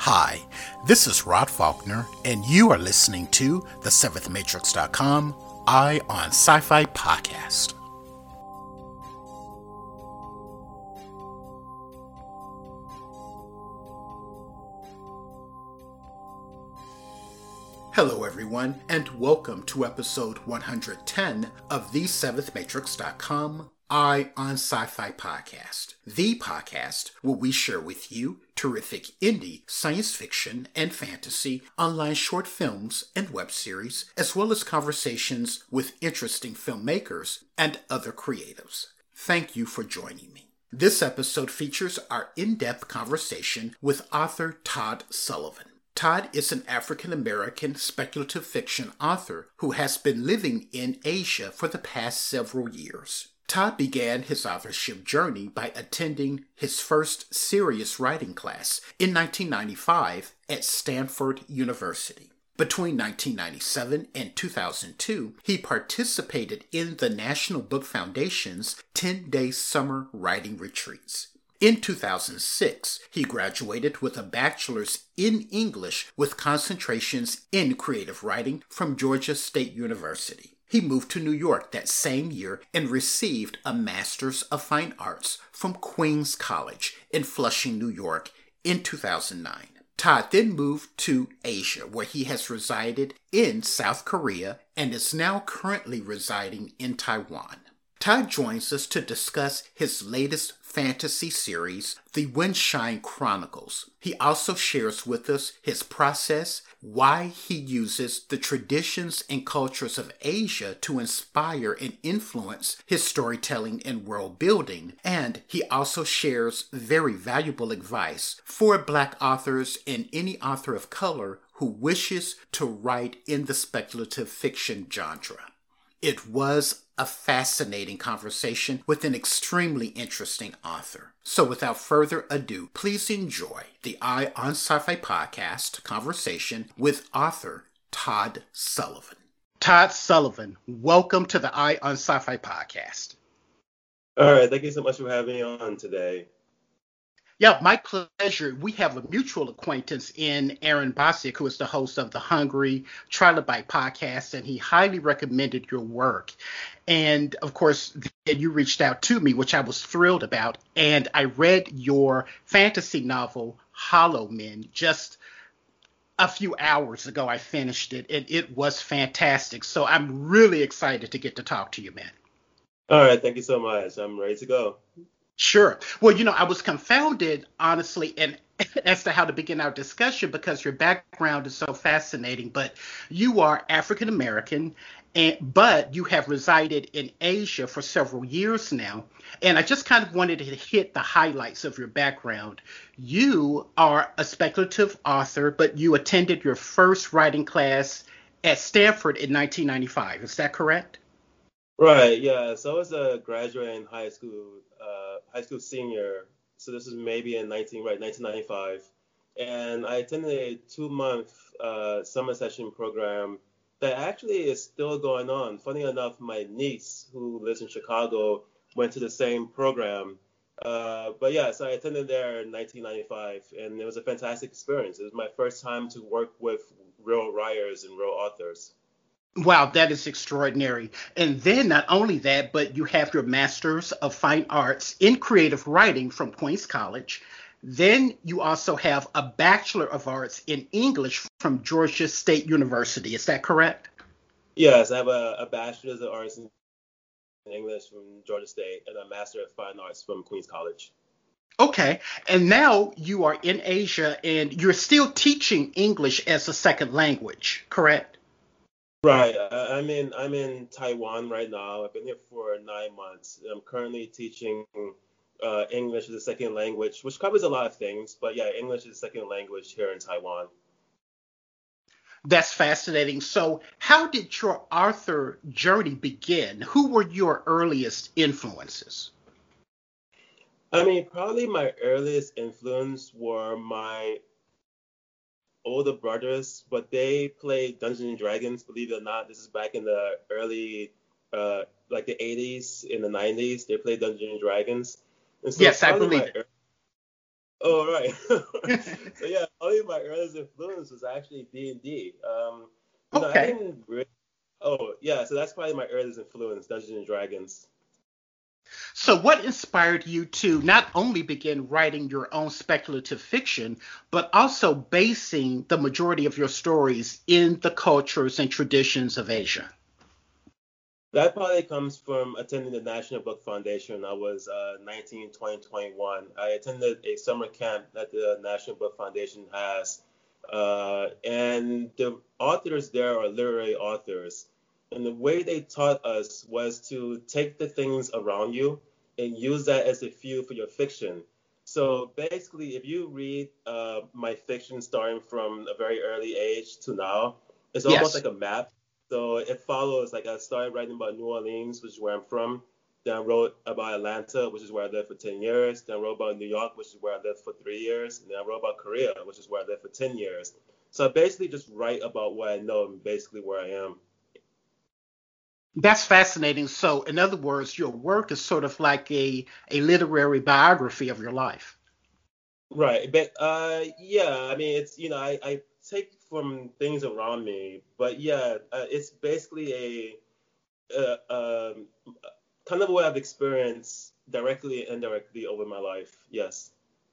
Hi, this is Rod Faulkner, and you are listening to the SeventhMatrix.com Eye on Sci-Fi podcast. Hello, everyone, and welcome to episode 110 of the SeventhMatrix.com Eye on Sci-Fi podcast, the podcast where we share with you terrific indie, science fiction, and fantasy, online short films and web series, as well as conversations with interesting filmmakers and other creatives. Thank you for joining me. This episode features our in-depth conversation with author Todd Sullivan. Todd is an African-American speculative fiction author who has been living in Asia for the past several years. Todd began his authorship journey by attending his first serious writing class in 1995 at Stanford University. Between 1997 and 2002, he participated in the National Book Foundation's 10-day summer writing retreats. In 2006, he graduated with a bachelor's in English with concentrations in creative writing from Georgia State University. He moved to New York that same year and received a Master's of Fine Arts from Queens College in Flushing, New York in 2009. Todd then moved to Asia, where he has resided in South Korea and is now currently residing in Taiwan. Todd joins us to discuss his latest fantasy series, The Windshine Chronicles. He also shares with us his process, why he uses the traditions and cultures of Asia to inspire and influence his storytelling and world building, and he also shares very valuable advice for Black authors and any author of color who wishes to write in the speculative fiction genre. It was a fascinating conversation with an extremely interesting author. So without further ado, please enjoy the Eye on Sci-Fi podcast conversation with author Todd Sullivan. Todd Sullivan, welcome to the Eye on Sci-Fi podcast. All right, thank you so much for having me on today. Yeah, my pleasure. We have a mutual acquaintance in Aaron Bosick, who is the host of the Hungry Trilobite podcast, and he highly recommended your work. And of course, you reached out to me, which I was thrilled about. And I read your fantasy novel, Hollow Men, just a few hours ago. I finished it, and it was fantastic. So I'm really excited to get to talk to you, man. All right, thank you so much. I'm ready to go. Sure. Well, I was confounded, honestly, and as to how to begin our discussion because your background is so fascinating. But you are African American, but you have resided in Asia for several years now. And I just kind of wanted to hit the highlights of your background. You are a speculative author, but you attended your first writing class at Stanford in 1995. Is that correct? Right. Yeah. So I was a graduate in high school senior. So this is maybe in 1995. And I attended a 2-month summer session program that actually is still going on. Funny enough, my niece, who lives in Chicago, went to the same program. But yeah, so I attended there in 1995, and it was a fantastic experience. It was my first time to work with real writers and real authors. Wow, that is extraordinary. And then not only that, but you have your Master's of Fine Arts in Creative Writing from Queens College. Then you also have a Bachelor of Arts in English from Georgia State University. Is that correct? Yes, I have a Bachelor's of Arts in English from Georgia State and a Master of Fine Arts from Queens College. Okay. And now you are in Asia and you're still teaching English as a second language, correct? Right. I'm in Taiwan right now. I've been here for 9 months. I'm currently teaching English as a second language, which covers a lot of things. But yeah, English is a second language here in Taiwan. That's fascinating. So how did your author journey begin? Who were your earliest influences? I mean, probably my earliest influence were my older brothers, but they played Dungeons and Dragons, believe it or not. This is back in the early, like the 80s, in the 90s. They played Dungeons and Dragons. And so yes, I believe it. Oh, right. So yeah, probably my earliest influence was actually D&D. I Okay. didn't really. Oh, yeah. So that's probably my earliest influence, Dungeons and Dragons. So, what inspired you to not only begin writing your own speculative fiction, but also basing the majority of your stories in the cultures and traditions of Asia? That probably comes from attending the National Book Foundation when I was 19, 20, 21. I attended a summer camp that the National Book Foundation has. And the authors there are literary authors. And the way they taught us was to take the things around you and use that as a fuel for your fiction. So basically, if you read my fiction starting from a very early age to now, it's almost Yes. like a map. So it follows, like I started writing about New Orleans, which is where I'm from. Then I wrote about Atlanta, which is where I lived for 10 years. Then I wrote about New York, which is where I lived for 3 years. And then I wrote about Korea, which is where I lived for 10 years. So I basically just write about what I know and basically where I am. That's fascinating. So, in other words, your work is sort of like a literary biography of your life. Right. But yeah, I mean, it's, I take from things around me. But yeah, it's basically a kind of what I've experienced directly and indirectly over my life. Yes.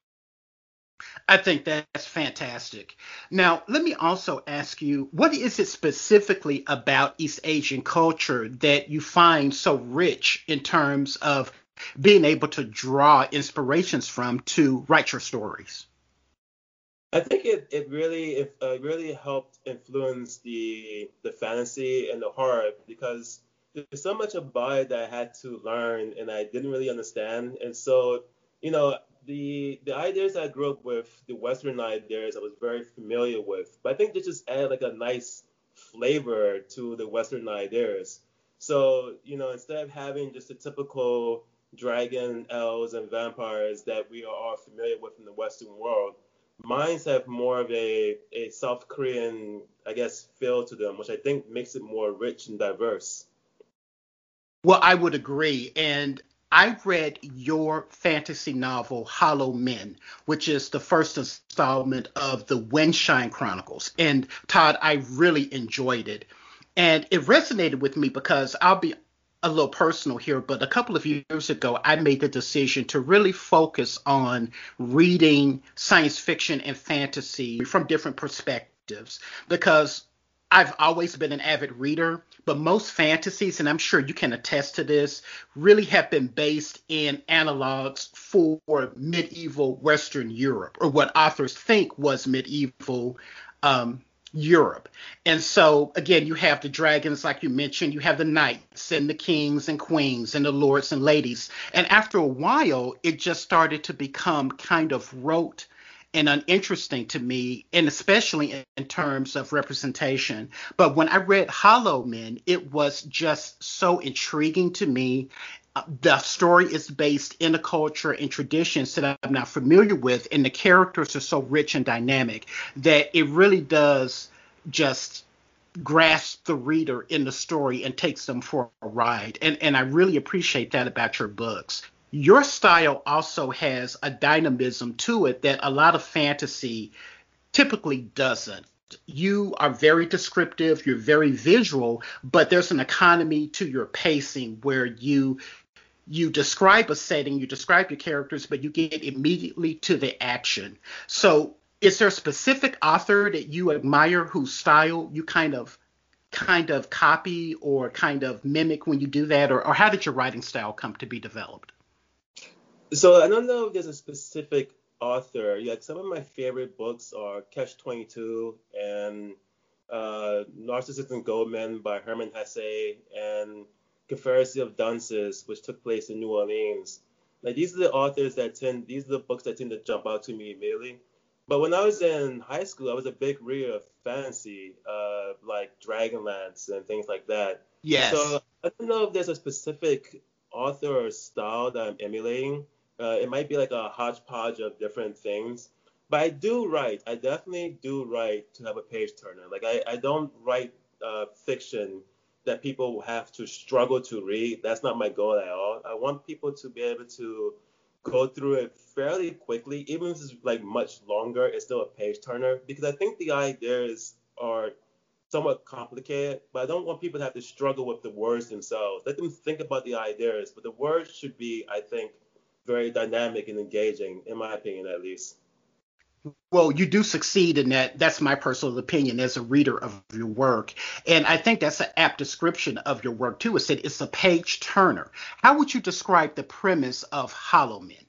I think that's fantastic. Now, let me also ask you, what is it specifically about East Asian culture that you find so rich in terms of being able to draw inspirations from to write your stories? I think it really helped influence the fantasy and the horror because there's so much about it that I had to learn and I didn't really understand. And so, you know, the ideas I grew up with, the Western ideas I was very familiar with, but I think they just add like a nice flavor to the Western ideas. So, instead of having just the typical dragon, elves, and vampires that we are all familiar with in the Western world, mines have more of a South Korean, I guess, feel to them, which I think makes it more rich and diverse. Well, I would agree. And I read your fantasy novel, Hollow Men, which is the first installment of the Windshine Chronicles. And Todd, I really enjoyed it. And it resonated with me because I'll be a little personal here, but a couple of years ago, I made the decision to really focus on reading science fiction and fantasy from different perspectives because I've always been an avid reader, but most fantasies, and I'm sure you can attest to this, really have been based in analogs for medieval Western Europe, or what authors think was medieval um, Europe. And so, again, you have the dragons, like you mentioned, you have the knights and the kings and queens and the lords and ladies. And after a while, it just started to become kind of rote and uninteresting to me, and especially in terms of representation. But when I read Hollow Men, it was just so intriguing to me. The story is based in a culture and traditions that I'm not familiar with, and the characters are so rich and dynamic that it really does just grasp the reader in the story and takes them for a ride. And I really appreciate that about your books. Your style also has a dynamism to it that a lot of fantasy typically doesn't. You are very descriptive, you're very visual, but there's an economy to your pacing where you describe a setting, you describe your characters, but you get immediately to the action. So, is there a specific author that you admire whose style you kind of copy or kind of mimic when you do that, or how did your writing style come to be developed? So I don't know if there's a specific author. Yeah, some of my favorite books are Catch 22 and Narcissus and Goldman by Herman Hesse and Confederacy of Dunces, which took place in New Orleans. Like these are the books that tend to jump out to me immediately. But when I was in high school, I was a big reader of fantasy, like Dragonlance and things like that. Yes. So I don't know if there's a specific author or style that I'm emulating. It might be like a hodgepodge of different things. But I do write. I definitely do write to have a page turner. Like I don't write fiction that people have to struggle to read. That's not my goal at all. I want people to be able to go through it fairly quickly, even if it's like much longer, it's still a page turner because I think the ideas are somewhat complicated, but I don't want people to have to struggle with the words themselves. Let them think about the ideas, but the words should be, I think, very dynamic and engaging, in my opinion, at least. Well, you do succeed in that. That's my personal opinion as a reader of your work. And I think that's an apt description of your work, too. It said it's a page turner. How would you describe the premise of Hollow Men?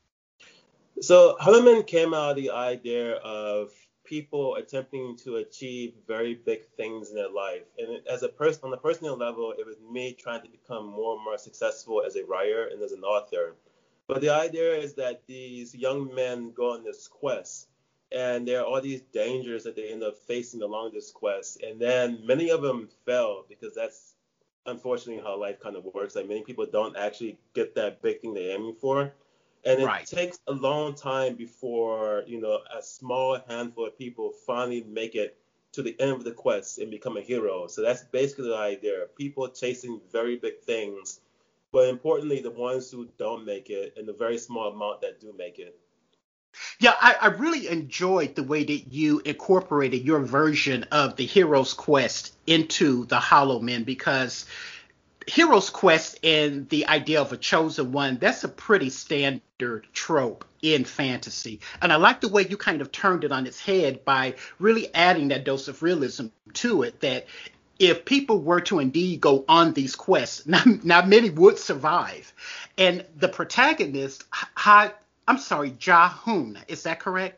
So Holloman came out of the idea of people attempting to achieve very big things in their life. And as a person, on a personal level, it was me trying to become more and more successful as a writer and as an author. But the idea is that these young men go on this quest, and there are all these dangers that they end up facing along this quest. And then many of them fail because that's unfortunately how life kind of works. Like many people don't actually get that big thing they're aiming for. And it Right. takes a long time before, a small handful of people finally make it to the end of the quest and become a hero. So that's basically the idea. People chasing very big things, but importantly, the ones who don't make it and the very small amount that do make it. Yeah, I really enjoyed the way that you incorporated your version of the hero's quest into the Hollow Men because hero's quest and the idea of a chosen one, that's a pretty standard trope in fantasy. And I like the way you kind of turned it on its head by really adding that dose of realism to it that if people were to indeed go on these quests, not many would survive. And the protagonist, I'm sorry, Ja-hoon, is that correct?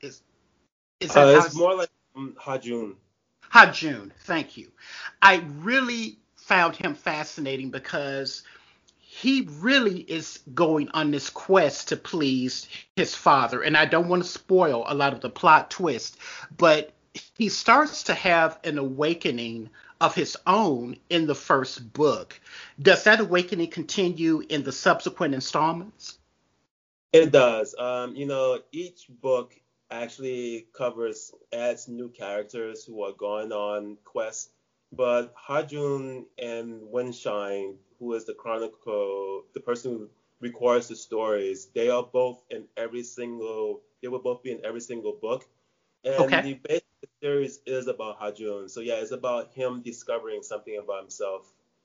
Is that how It's it's more like Hajun. Ha-Jun, thank you. I really found him fascinating because he really is going on this quest to please his father. And I don't want to spoil a lot of the plot twist, but he starts to have an awakening of his own in the first book. Does that awakening continue in the subsequent installments? It does. Each book actually adds new characters who are going on quests. But Hajun and Windshine, who is the person who records the stories, they will both be in every single book. And Okay. the basic series is about Hajun. So yeah, it's about him discovering something about himself.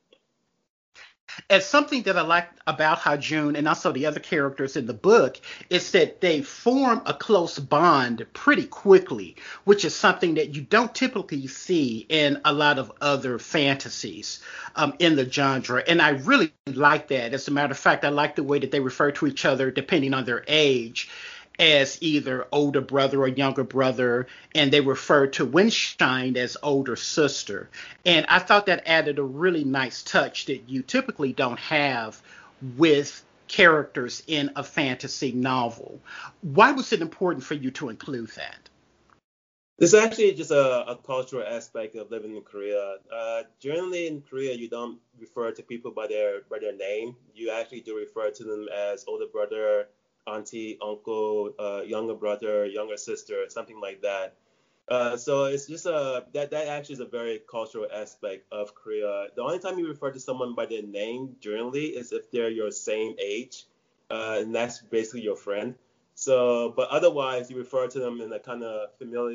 And something that I like about Ha-Jun and also the other characters in the book is that they form a close bond pretty quickly, which is something that you don't typically see in a lot of other fantasies in the genre. And I really like that. As a matter of fact, I like the way that they refer to each other depending on their age as either older brother or younger brother, and they refer to Windshine as older sister. And I thought that added a really nice touch that you typically don't have with characters in a fantasy novel. Why was it important for you to include that? This is actually just a cultural aspect of living in Korea. Generally in Korea, you don't refer to people by their name. You actually do refer to them as older brother, auntie, uncle, younger brother, younger sister, something like that. So it's just that actually is a very cultural aspect of Korea. The only time you refer to someone by their name generally is if they're your same age, and that's basically your friend. So, but otherwise, you refer to them in a kind of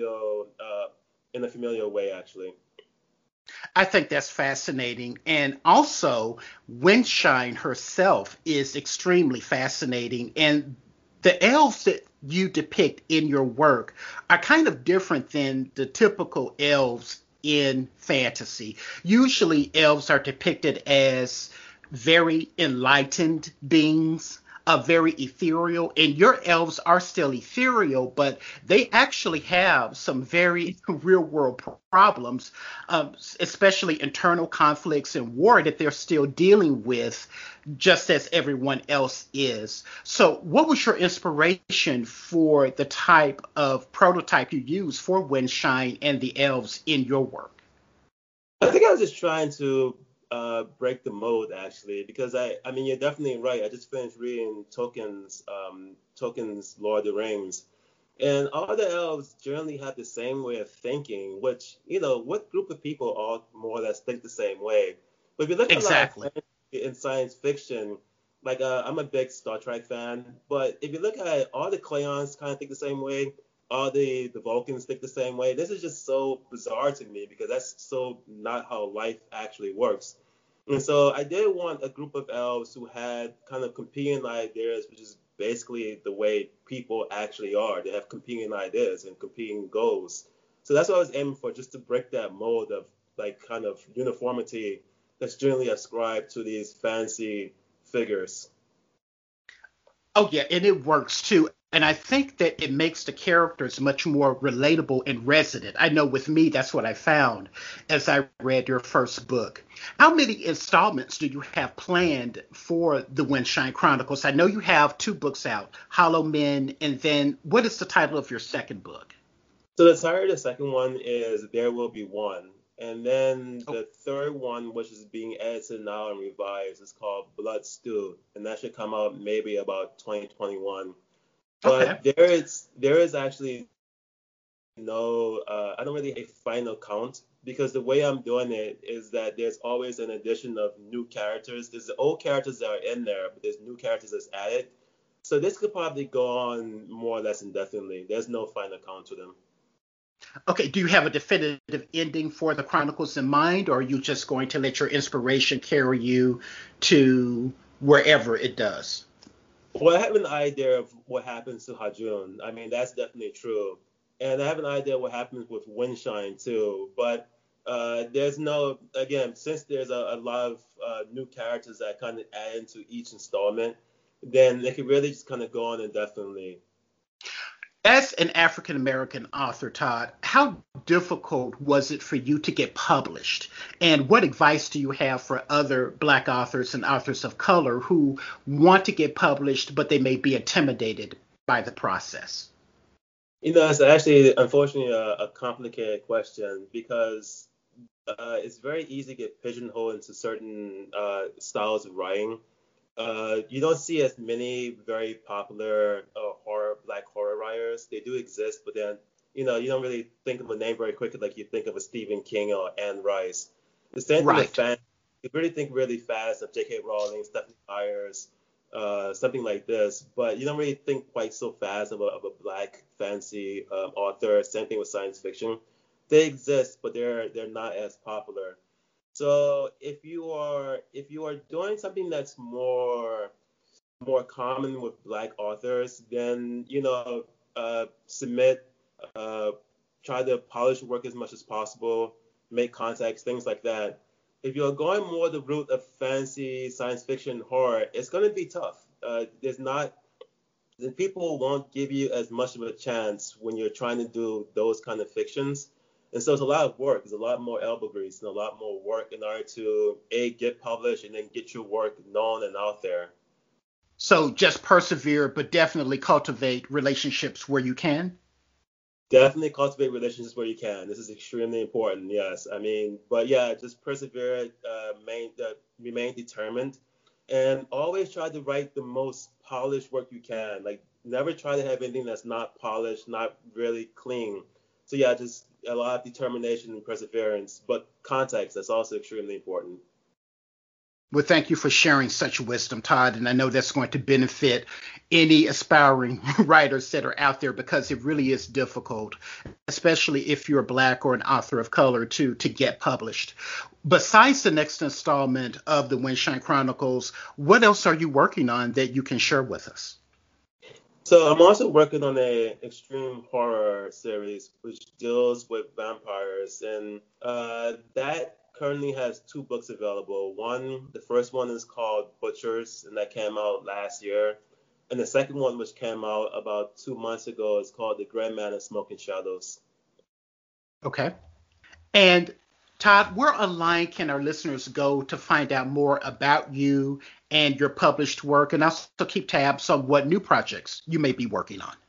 in a familial way, actually. I think that's fascinating. And also, Windshine herself is extremely fascinating. And the elves that you depict in your work are kind of different than the typical elves in fantasy. Usually, elves are depicted as very enlightened beings, very ethereal, and your elves are still ethereal, but they actually have some very real world problems, especially internal conflicts and war that they're still dealing with, just as everyone else is. So, what was your inspiration for the type of prototype you use for Windshine and the elves in your work? I think I was just trying to break the mold actually, because I mean, you're definitely right. I just finished reading Tolkien's Lord of the Rings, and all the elves generally have the same way of thinking. Which what group of people all more or less think the same way? But if you look at a lot of Exactly. fantasy and science fiction, Like I'm a big Star Trek fan, but if you look at it, all the Klingons kind of think the same way. All the Vulcans think the same way. This is just so bizarre to me because that's so not how life actually works. And so I did want a group of elves who had kind of competing ideas, which is basically the way people actually are. They have competing ideas and competing goals. So that's what I was aiming for, just to break that mold of like kind of uniformity that's generally ascribed to these fancy figures. Oh, yeah, and it works too. And I think that it makes the characters much more relatable and resonant. I know with me, that's what I found as I read your first book. How many installments do you have planned for the Windshine Chronicles? I know you have two books out, Hollow Men, and then what is the title of your second book? So the title of the second one is There Will Be One. And then Oh, the third one, which is being edited now and revised, is called Blood Stew. And that should come out maybe about 2021. okay. But there is actually no, I don't really have a final count because the way I'm doing it is that there's always an addition of new characters. There's the old characters that are in there, but there's new characters that's added. So this could probably go on more or less indefinitely. There's no final count to them. Okay, do you have a definitive ending for the Chronicles in mind, or are you just going to let your inspiration carry you to wherever it does? Well, I have an idea of what happens to Hajun. I mean, that's definitely true. And I have an idea what happens with Windshine too. But there's no, again, since there's a lot of new characters that kind of add into each installment, then they could really just kind of go on indefinitely. As an African American author, Todd, how difficult was it for you to get published? And what advice do you have for other Black authors and authors of color who want to get published, but they may be intimidated by the process? It's actually, unfortunately, a complicated question because it's very easy to get pigeonholed into certain styles of writing. You don't see as many very popular black horror writers. They do exist, but then you don't really think of a name very quickly like you think of a Stephen King or Anne Rice. The same thing with Right. fans. You really think really fast of J.K. Rowling, Stephanie Myers, something like this, but you don't really think quite so fast of a black fancy author. Same thing with science fiction. They exist, but they're not as popular. So if you are doing something that's more common with black authors, then submit, uh, try to polish your work as much as possible, make contacts, things like that. If you're going more the route of fantasy, science fiction, horror, it's going to be tough. There's not then people won't give you as much of a chance when you're trying to do those kind of fictions. And so it's a lot of work. There's a lot more elbow grease and a lot more work in order to get published and then get your work known and out there. So just persevere, but definitely cultivate relationships where you can. Definitely cultivate relationships where you can. This is extremely important. Yes, I mean, but yeah, just persevere, remain determined, and always try to write the most polished work you can. Like, never try to have anything that's not polished, not really clean. So yeah, just a lot of determination and perseverance, but context, that's also extremely important. Well, thank you for sharing such wisdom, Todd. And I know that's going to benefit any aspiring writers that are out there because it really is difficult, especially if you're Black or an author of color, to get published. Besides the next installment of the Windshine Chronicles, what else are you working on that you can share with us? So I'm also working on a extreme horror series which deals with vampires, and that currently has two books available. The first one is called Butchers, and that came out last year, and the second one, which came out about 2 months ago, is called The Gray Man of Smoking Shadows. Okay. And Todd, where online can our listeners go to find out more about you and your published work and also keep tabs on what new projects you may be working on?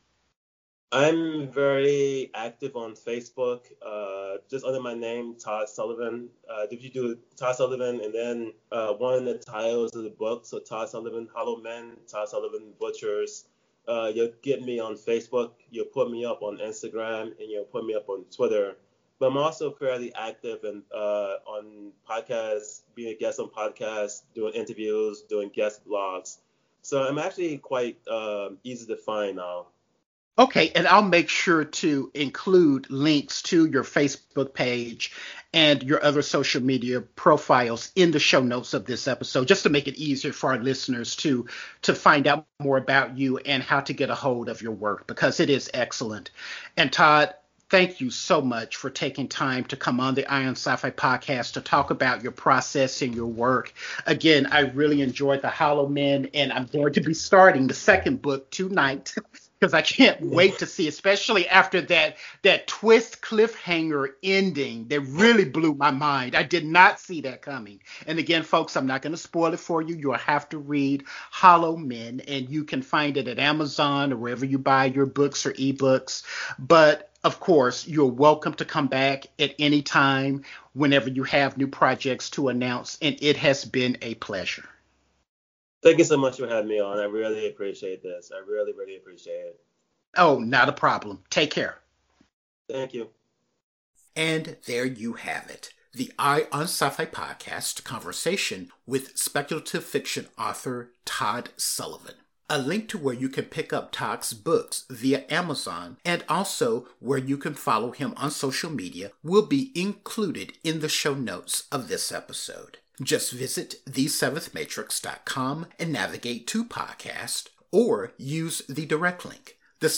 I'm very active on Facebook, just under my name, Todd Sullivan. If you do Todd Sullivan and then one of the titles of the book, so Todd Sullivan, Hollow Men, Todd Sullivan, Butchers, you'll get me on Facebook, you'll put me up on Instagram, and you'll put me up on Twitter. but I'm also fairly active in, on podcasts, being a guest on podcasts, doing interviews, doing guest blogs. So I'm actually quite easy to find now. Okay, and I'll make sure to include links to your Facebook page and your other social media profiles in the show notes of this episode, just to make it easier for our listeners to find out more about you and how to get a hold of your work, because it is excellent. And Todd, thank you so much for taking time to come on the Eye on Sci-Fi podcast to talk about your process and your work. Again, I really enjoyed The Hollow Men, and I'm going to be starting the second book tonight. Because I can't wait to see, especially after that twist cliffhanger ending that really blew my mind. I did not see that coming. And again, folks, I'm not going to spoil it for you. You'll have to read Hollow Men, and you can find it at Amazon or wherever you buy your books or ebooks. But of course, you're welcome to come back at any time whenever you have new projects to announce. And it has been a pleasure. Thank you so much for having me on. I really appreciate this. I really, really appreciate it. Oh, not a problem. Take care. Thank you. And there you have it. The Eye on Sci-Fi podcast conversation with speculative fiction author Todd Sullivan. A link to where you can pick up Todd's books via Amazon and also where you can follow him on social media will be included in the show notes of this episode. Just visit theseventhmatrix.com and navigate to podcast, or use the direct link,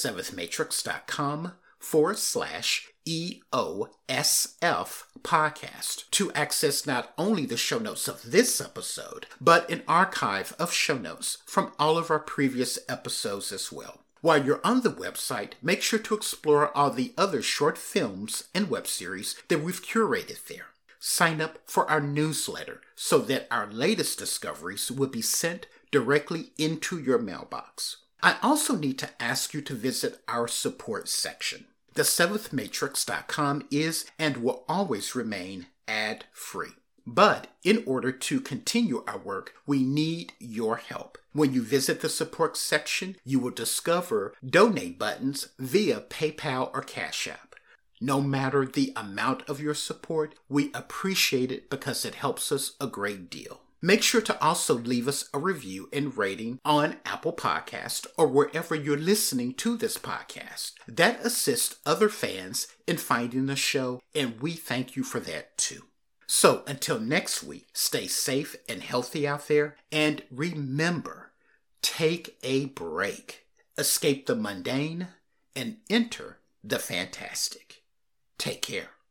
theseventhmatrix.com/EOSF podcast to access not only the show notes of this episode, but an archive of show notes from all of our previous episodes as well. While you're on the website, make sure to explore all the other short films and web series that we've curated there. Sign up for our newsletter so that our latest discoveries will be sent directly into your mailbox. I also need to ask you to visit our support section. TheSeventhMatrix.com is and will always remain ad-free. But in order to continue our work, we need your help. When you visit the support section, you will discover donate buttons via PayPal or Cash App. No matter the amount of your support, we appreciate it because it helps us a great deal. Make sure to also leave us a review and rating on Apple Podcast or wherever you're listening to this podcast. That assists other fans in finding the show, and we thank you for that too. So until next week, stay safe and healthy out there, and remember, take a break, escape the mundane, and enter the fantastic. Take care.